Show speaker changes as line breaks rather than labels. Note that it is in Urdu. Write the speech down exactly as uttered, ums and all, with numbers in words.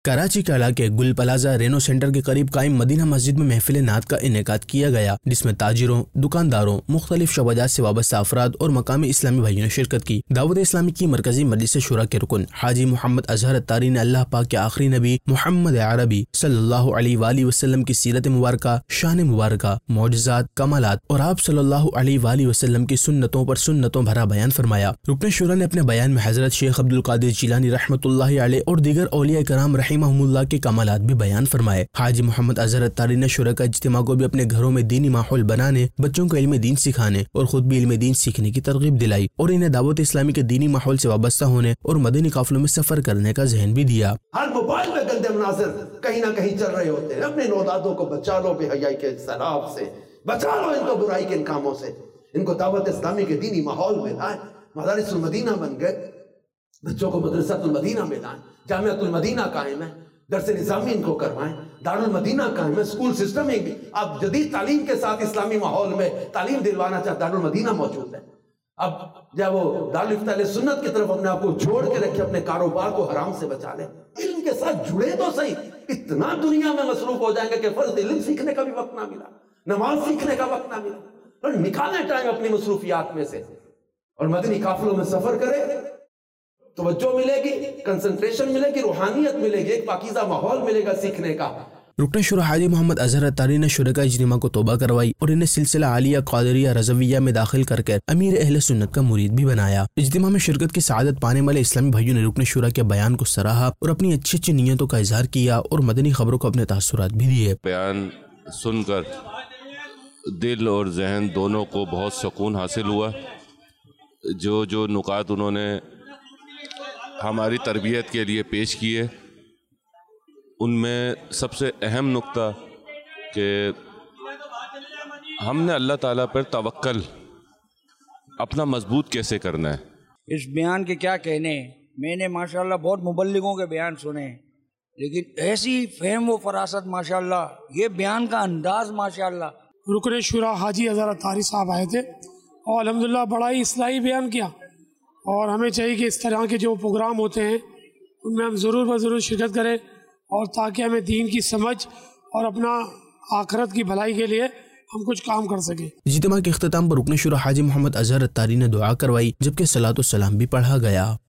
کراچی کے علاقے گل پلازا رینو سینٹر کے قریب قائم مدینہ مسجد میں محفل نعت کا انعقاد کیا گیا، جس میں تاجروں، دکانداروں، مختلف شعبات سے وابستہ افراد اور مقامی اسلامی بھائیوں نے شرکت کی۔ دعوت اسلامی کی مرکزی مجلس شورا کے رکن حاجی محمد اظہر اتاری نے اللہ پاک کے آخری نبی محمد عربی صلی اللہ علیہ وآلہ وسلم کی سیرت مبارکہ، شان مبارکہ، معجزات، کمالات اور آپ صلی اللہ علیہ وآلہ وسلم کی سنتوں پر سنتوں بھرا بیان فرمایا۔ رکن شورا نے اپنے بیان میں حضرت شیخ عبد القادر جیلانی رحمۃ اللہ علیہ اور دیگر اولیاء کرام رحمہم اللہ کے کمالات بھی بیان فرمائے۔ حاجی محمد اظہر اتاری نے شرکا اجتماع کو بھی اپنے گھروں میں دینی ماحول بنانے، بچوں کو علم دین سکھانے اور خود بھی علم دین سیکھنے کی ترغیب دلائی اور انہیں دعوت اسلامی کے دینی ماحول سے وابستہ ہونے اور مدنی قافلوں میں سفر کرنے کا ذہن بھی دیا۔
ہر موبائل میں گندے مناظر کہیں نہ کہیں چل رہے ہوتے ہیں، اپنے نوزادوں کو بچا لو بے حیائی کے سیلاب سے، بچا لو ان کو برائی کے ان کاموں سے، ان کو دعوت اسلامی کے دینی ماحول میں لائیں۔ مدارس المدینہ بن گئے، بچوں کو مدرسۃ المدینہ میں لائیں، جامعۃ المدینہ قائم ہے، درس نظامی ان کو کروائیں، دارالمدینہ قائم ہے، اسکول سسٹم ایک بھی اب جدید تعلیم کے ساتھ اسلامی ماحول میں تعلیم دلوانا چاہتا، دارالمدینہ موجود ہے۔ اب جب وہ دارالفتہ علیہ سنت کی طرف اپنے آپ کو جوڑ کے رکھے، اپنے کاروبار کو حرام سے بچا لے، علم کے ساتھ جڑے تو صحیح، اتنا دنیا میں مصروف ہو جائیں گے کہ فرض علم سیکھنے کا بھی وقت نہ ملا، نماز سیکھنے کا وقت نہ ملا، اور نکالیں ٹائم اپنی مصروفیات میں سے اور مدنی قافلوں میں سفر کرے، توجہ ملے گی، کنسنٹریشن ملے گی، روحانیت ملے گی، ایک پاکیزہ ماحول ملے گا سیکھنے کا۔
رکن شورا حاجی محمد اظہر اتاری نے شرکا اجتماع کو توبہ کروائی اور انہیں سلسلہ عالیہ قادریہ رضویہ میں داخل کر کے امیر اہل سنت کا مرید بھی بنایا۔ اجتماع میں شرکت کی سعادت پانے والے اسلامی بھائیوں نے رکن شورا کے بیان کو سراہا اور اپنی اچھی اچھی نیتوں کا اظہار کیا اور مدنی خبروں کو اپنے تاثرات بھی دیے۔
بیان سن کر دل اور ذہن دونوں کو بہت سکون حاصل ہوا۔ جو جو نکات انہوں نے ہماری تربیت کے لیے پیش کیے، ان میں سب سے اہم نقطہ کہ ہم نے اللہ تعالیٰ پر توکل اپنا مضبوط کیسے کرنا ہے۔
اس بیان کے کیا کہنے ہیں، میں نے ماشاءاللہ بہت مبلغوں کے بیان سنے ہیں، لیکن ایسی فہم و فراست ماشاءاللہ، یہ بیان کا انداز ماشاءاللہ۔
رکن شورا حاجی اظہر اتاری صاحب آئے تھے اور الحمدللہ بڑا ہی اصلاحی بیان کیا، اور ہمیں چاہیے کہ اس طرح کے جو پروگرام ہوتے ہیں ان میں ہم ضرور بہ ضرور شرکت کریں، اور تاکہ ہمیں دین کی سمجھ اور اپنا آخرت کی بھلائی کے لیے ہم کچھ کام کر سکیں۔
اجتماع کے اختتام پر رکن شورا حاجی محمد اظہر اتاری نے دعا کروائی، جبکہ صلاۃ و سلام بھی پڑھا گیا۔